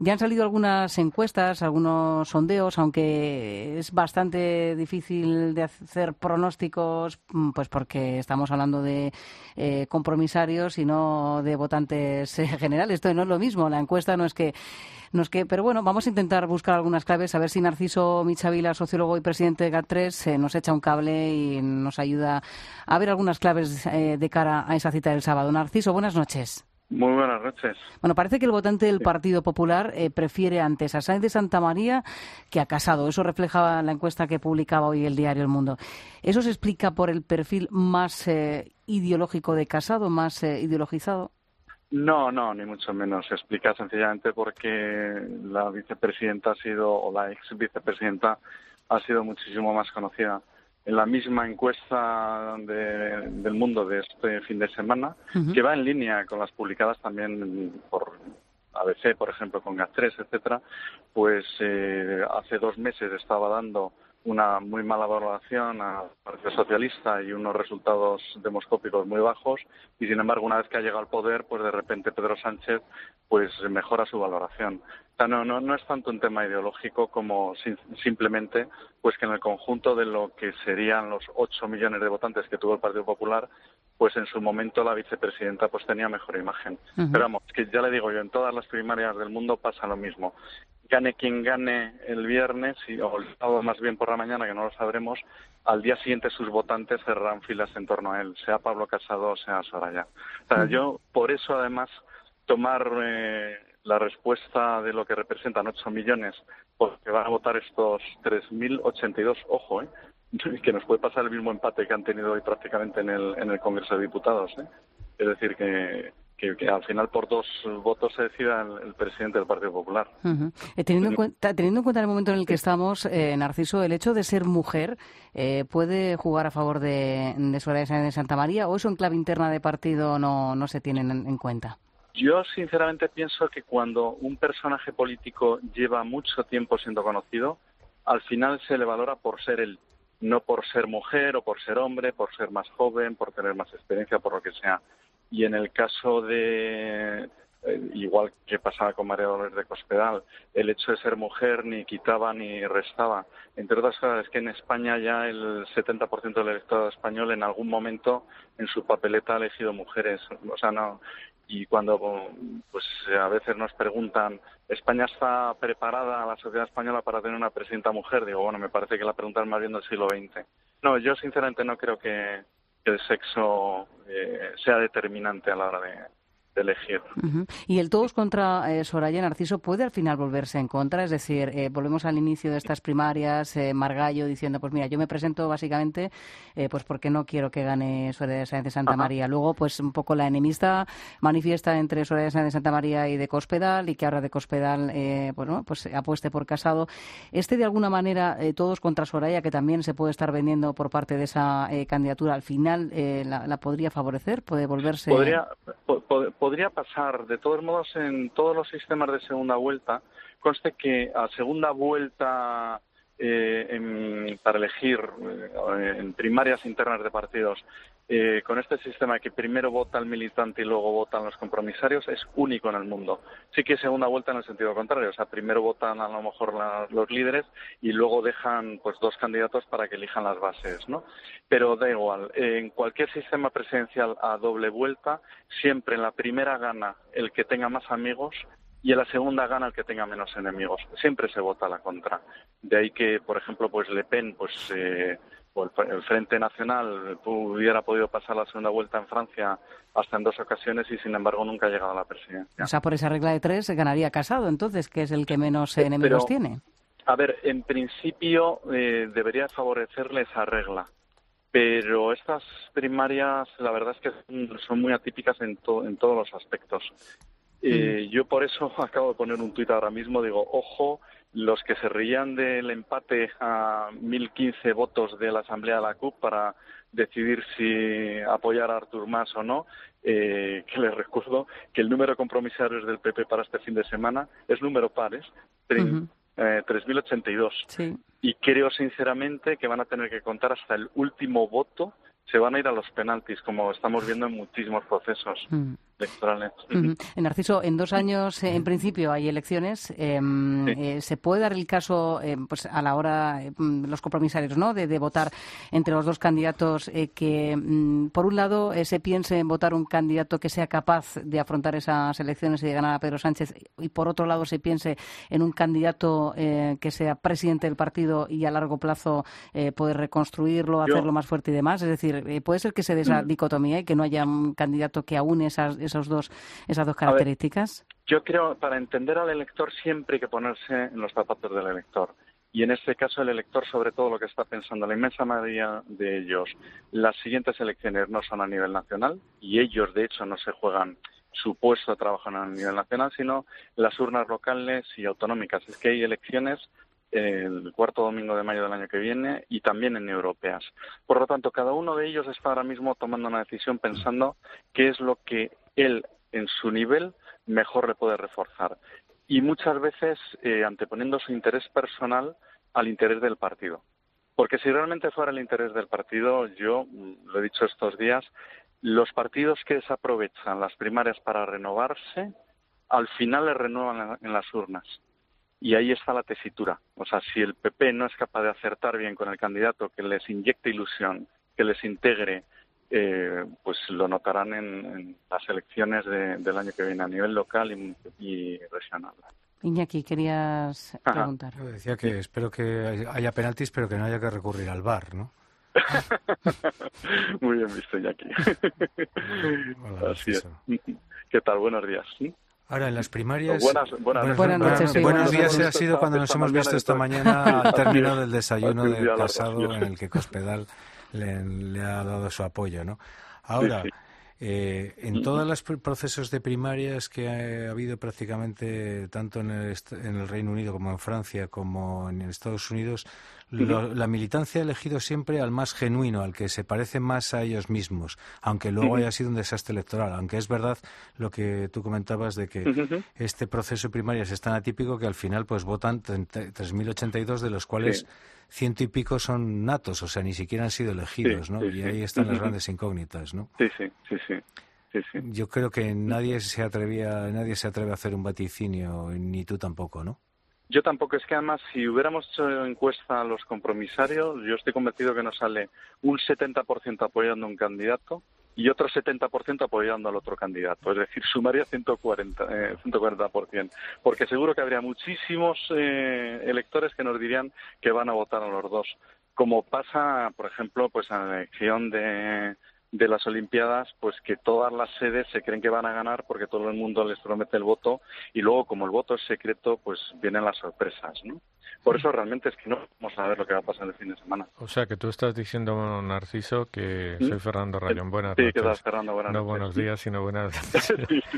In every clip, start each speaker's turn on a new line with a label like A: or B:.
A: Ya han salido algunas encuestas, algunos sondeos, aunque es bastante difícil de hacer pronósticos, pues porque estamos hablando de compromisarios y no de votantes generales. Esto no es lo mismo. La encuesta no es que, pero bueno, vamos a intentar buscar algunas claves, a ver si Narciso Michavila, sociólogo y presidente de GAT3, nos echa un cable y nos ayuda a ver algunas claves de cara a esa cita del sábado. Narciso, buenas noches.
B: Muy buenas noches.
A: Bueno, parece que el votante del Partido Popular prefiere antes a Sáenz de Santamaría que a Casado. Eso reflejaba la encuesta que publicaba hoy el diario El Mundo. ¿Eso se explica por el perfil más ideológico de Casado, más ideologizado?
B: No, ni mucho menos. Se explica sencillamente porque la vicepresidenta o la ex vicepresidenta ha sido muchísimo más conocida. En la misma encuesta del Mundo de este fin de semana, que va en línea con las publicadas también por ABC, por ejemplo, con GAT3, etcétera, pues hace 2 meses estaba dando una muy mala valoración al Partido Socialista y unos resultados demoscópicos muy bajos, y sin embargo una vez que ha llegado al poder, pues de repente Pedro Sánchez pues mejora su valoración. O sea, no es tanto un tema ideológico como simplemente pues que en el conjunto de lo que serían los 8 millones de votantes que tuvo el Partido Popular, pues en su momento la vicepresidenta pues tenía mejor imagen. Pero vamos, que ya le digo yo, en todas las primarias del mundo pasa lo mismo. Gane quien gane el viernes, o el sábado más bien por la mañana, que no lo sabremos, al día siguiente sus votantes cerrarán filas en torno a él, sea Pablo Casado o sea Soraya. O sea, yo, por eso además, tomar la respuesta de lo que representan 8 millones, porque van a votar estos 3.082, ojo, que nos puede pasar el mismo empate que han tenido hoy prácticamente en el Congreso de Diputados. Es decir, que al final por 2 votos se decida el presidente del Partido Popular.
A: Teniendo en cuenta el momento en el que estamos, Narciso, ¿el hecho de ser mujer puede jugar a favor de Soraya Sáenz de Santamaría, o eso en clave interna de partido no se tiene en cuenta?
B: Yo sinceramente pienso que cuando un personaje político lleva mucho tiempo siendo conocido, al final se le valora por ser él, no por ser mujer o por ser hombre, por ser más joven, por tener más experiencia, por lo que sea. Y en el caso de, igual que pasaba con María Dolores de Cospedal, el hecho de ser mujer ni quitaba ni restaba. Entre otras cosas, es que en España ya el 70% del electorado español en algún momento en su papeleta ha elegido mujeres. O sea, no. Y cuando pues a veces nos preguntan, ¿España está preparada, la sociedad española, para tener una presidenta mujer? Digo, bueno, me parece que la pregunta es más bien del siglo XX. No, yo sinceramente no creo que el sexo sea determinante a la hora de elegir.
A: ¿Y el todos contra Soraya, Narciso, puede al final volverse en contra? Es decir, volvemos al inicio de estas primarias, Margallo diciendo, pues mira, yo me presento básicamente pues porque no quiero que gane Soraya Sáenz de Santamaría. Luego, pues un poco la enemistad manifiesta entre Soraya Sáenz de Santamaría y de Cospedal, y que ahora de Cospedal pues apueste por Casado. De alguna manera, todos contra Soraya, que también se puede estar vendiendo por parte de esa candidatura, al final la podría favorecer, puede volverse...
B: Podría pasar. De todos modos, en todos los sistemas de segunda vuelta, conste que a segunda vuelta para elegir en primarias internas de partidos, con este sistema que primero vota el militante y luego votan los compromisarios, es único en el mundo. Sí que segunda vuelta en el sentido contrario, o sea, primero votan a lo mejor los líderes y luego dejan pues 2 candidatos para que elijan las bases, ¿no? Pero da igual, en cualquier sistema presidencial a doble vuelta, siempre en la primera gana el que tenga más amigos y en la segunda gana el que tenga menos enemigos. Siempre se vota a la contra. De ahí que, por ejemplo, pues Le Pen, o el Frente Nacional hubiera podido pasar la segunda vuelta en Francia hasta en 2 ocasiones y, sin embargo, nunca ha llegado a la presidencia.
A: O sea, por esa regla de 3 ganaría Casado, entonces, que es el que menos enemigos tiene.
B: A ver, en principio debería favorecerle esa regla. Pero estas primarias, la verdad es que son muy atípicas en todos los aspectos. Yo por eso acabo de poner un tuit ahora mismo, digo, ojo, los que se reían del empate a 1.015 votos de la Asamblea de la CUP para decidir si apoyar a Artur Mas o no, que les recuerdo que el número de compromisarios del PP para este fin de semana es número par, 3.082.
A: Sí.
B: Y creo sinceramente que van a tener que contar hasta el último voto, se van a ir a los penaltis, como estamos viendo en muchísimos procesos. electorales.
A: Narciso, en 2 años, en principio, hay elecciones. ¿Se puede dar el caso, pues a la hora, los compromisarios, ¿no?, de votar entre los dos candidatos, que por un lado se piense en votar un candidato que sea capaz de afrontar esas elecciones y de ganar a Pedro Sánchez, y por otro lado se piense en un candidato que sea presidente del partido y a largo plazo poder reconstruirlo, hacerlo más fuerte y demás? Es decir, puede ser que se dé esa dicotomía y que no haya un candidato que aúne esas dos características.
B: Yo creo, para entender al elector siempre hay que ponerse en los zapatos del elector. Y en este caso el elector, sobre todo, lo que está pensando, la inmensa mayoría de ellos, las siguientes elecciones no son a nivel nacional, y ellos, de hecho, no se juegan su puesto de trabajo a nivel nacional, sino las urnas locales y autonómicas. Es que hay elecciones el 4º domingo de mayo del año que viene y también en europeas. Por lo tanto, cada uno de ellos está ahora mismo tomando una decisión pensando qué es lo que él, en su nivel, mejor le puede reforzar. Y muchas veces anteponiendo su interés personal al interés del partido. Porque si realmente fuera el interés del partido, yo lo he dicho estos días, los partidos que desaprovechan las primarias para renovarse, al final le renuevan en las urnas. Y ahí está la tesitura. O sea, si el PP no es capaz de acertar bien con el candidato que les inyecte ilusión, que les integre, pues lo notarán en las elecciones del año que viene a nivel local y regional.
A: Iñaki, querías preguntar.
C: Yo decía que espero que haya penaltis, pero que no haya que recurrir al VAR, ¿no?
B: Muy bien visto, Iñaki.
C: Hola,
B: así es. ¿Qué tal? Buenos días.
C: Ahora, en las primarias...
B: Buenas noches.
C: Buenos días ha sido cuando nos hemos visto esta mañana al término del desayuno de Casado, en el que Cospedal le ha dado su apoyo, ¿no? Ahora, en todos los procesos de primarias que ha habido prácticamente, tanto en el Reino Unido como en Francia como en Estados Unidos, la militancia ha elegido siempre al más genuino, al que se parece más a ellos mismos, aunque luego haya sido un desastre electoral. Aunque es verdad lo que tú comentabas de que este proceso de primarias es tan atípico que al final pues votan 3.082, de los cuales 100 y pico son natos, o sea, ni siquiera han sido elegidos, ¿no? Y ahí están las grandes incógnitas, ¿no?
B: Sí.
C: Yo creo que nadie se atreve a hacer un vaticinio, ni tú tampoco, ¿no?
B: Yo tampoco. Es que además, si hubiéramos hecho encuesta a los compromisarios, yo estoy convencido que nos sale un 70% apoyando a un candidato y otro 70% apoyando al otro candidato. Es decir, sumaría 140%. Porque seguro que habría muchísimos electores que nos dirían que van a votar a los dos. Como pasa, por ejemplo, pues en la elección de las Olimpiadas, pues que todas las sedes se creen que van a ganar porque todo el mundo les promete el voto y luego, como el voto es secreto, pues vienen las sorpresas, ¿no? Por eso realmente es que no vamos a ver lo que va a pasar el fin de semana.
D: O sea, que tú estás diciendo, Narciso, que soy Fernando Rayón. Buenas noches.
B: Sí, ¿qué tal, Fernando? Buenas noches.
D: No buenos días, sino buenas noches.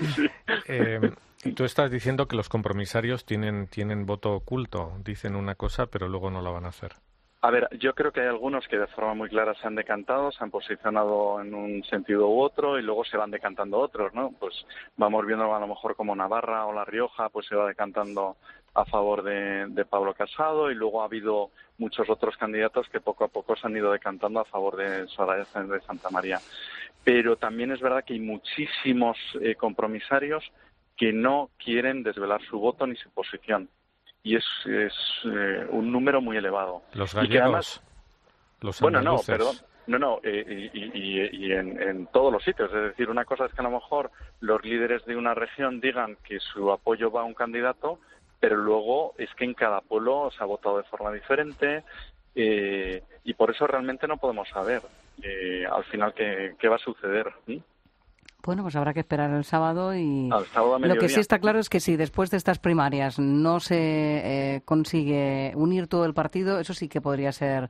D: Tú estás diciendo que los compromisarios tienen voto oculto. Dicen una cosa, pero luego no la van a hacer.
B: A ver, yo creo que hay algunos que de forma muy clara se han decantado, se han posicionado en un sentido u otro y luego se van decantando otros, ¿no? Pues vamos viendo a lo mejor como Navarra o La Rioja, pues se va decantando a favor de Pablo Casado, y luego ha habido muchos otros candidatos que poco a poco se han ido decantando a favor de Soraya Sáenz de Santamaría. Pero también es verdad que hay muchísimos compromisarios que no quieren desvelar su voto ni su posición. Y es un número muy elevado.
D: Los gallegos,
B: además,
D: los
B: andaluces. Y en todos los sitios. Es decir, una cosa es que a lo mejor los líderes de una región digan que su apoyo va a un candidato, pero luego es que en cada pueblo se ha votado de forma diferente, y por eso realmente no podemos saber al final qué va a suceder.
A: Bueno, pues habrá que esperar el sábado y
B: lo
A: que sí está claro es que si después de estas primarias no se consigue unir todo el partido, eso sí que podría ser,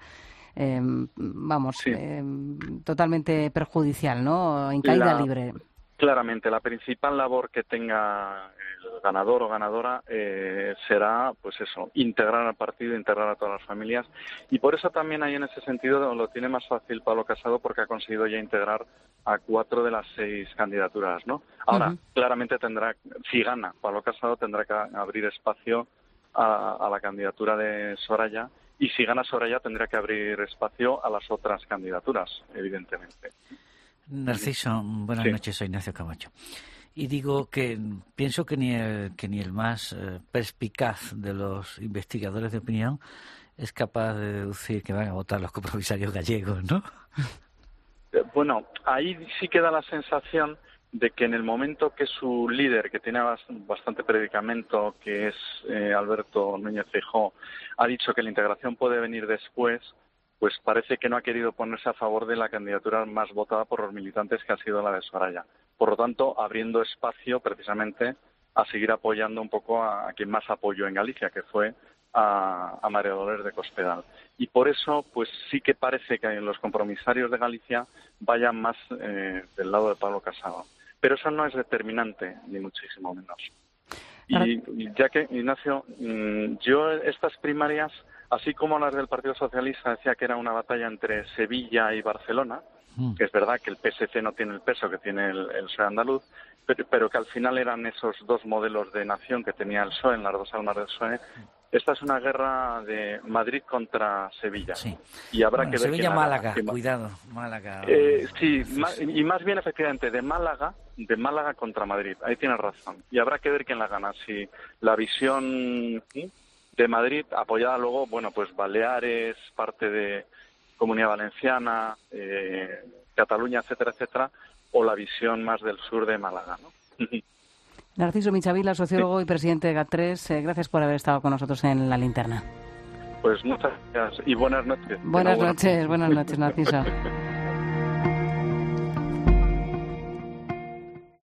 A: totalmente perjudicial, ¿no? En caída libre.
B: Claramente, la principal labor que tenga el ganador o ganadora será, pues eso, integrar al partido, integrar a todas las familias. Y por eso también ahí en ese sentido lo tiene más fácil Pablo Casado, porque ha conseguido ya integrar a 4 de las 6 candidaturas, ¿no? Ahora, claramente si gana Pablo Casado, tendrá que abrir espacio a la candidatura de Soraya, y si gana Soraya tendrá que abrir espacio a las otras candidaturas, evidentemente.
E: Narciso, buenas noches, soy Ignacio Camacho. Y digo que pienso que ni el más perspicaz de los investigadores de opinión es capaz de deducir que van a votar los compromisarios gallegos, ¿no?
B: Bueno, ahí sí queda la sensación de que en el momento que su líder, que tiene bastante predicamento, que es Alberto Núñez Feijóo, ha dicho que la integración puede venir después, pues parece que no ha querido ponerse a favor de la candidatura más votada por los militantes, que ha sido la de Soraya. Por lo tanto, abriendo espacio precisamente a seguir apoyando un poco a quien más apoyó en Galicia, que fue a María Dolores de Cospedal. Y por eso, pues sí que parece que los compromisarios de Galicia vayan más del lado de Pablo Casado. Pero eso no es determinante, ni muchísimo menos. Y ya que, Ignacio, yo estas primarias, así como las del Partido Socialista, decía que era una batalla entre Sevilla y Barcelona, que es verdad que el PSC no tiene el peso que tiene el PSOE andaluz, pero que al final eran esos dos modelos de nación que tenía el PSOE en las dos almas del PSOE. Esta es una guerra de Madrid contra Sevilla.
E: Sí.
B: Y habrá que ver
E: Sevilla-Málaga, cuidado, Málaga.
B: Sí, y más bien efectivamente de Málaga contra Madrid. Ahí tienes razón. Y habrá que ver quién la gana. Si la visión de Madrid, apoyada luego, bueno, pues Baleares, parte de Comunidad Valenciana, Cataluña, etcétera, etcétera, o la visión más del sur de Málaga, ¿no?
A: Narciso Michavila, sociólogo y presidente de GAT3, gracias por haber estado con nosotros en La Linterna.
B: Pues muchas gracias y buenas noches.
A: Buenas noches, Narciso.